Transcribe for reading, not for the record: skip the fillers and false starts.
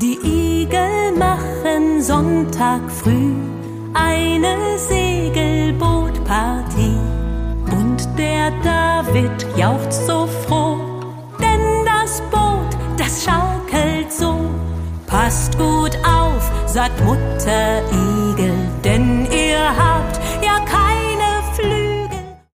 Die Igel machen Sonntag früh eine Segelbootpartie. Und der David jauchzt so froh, denn das Boot, das schaukelt so. Passt gut auf, sagt Mutter Igel.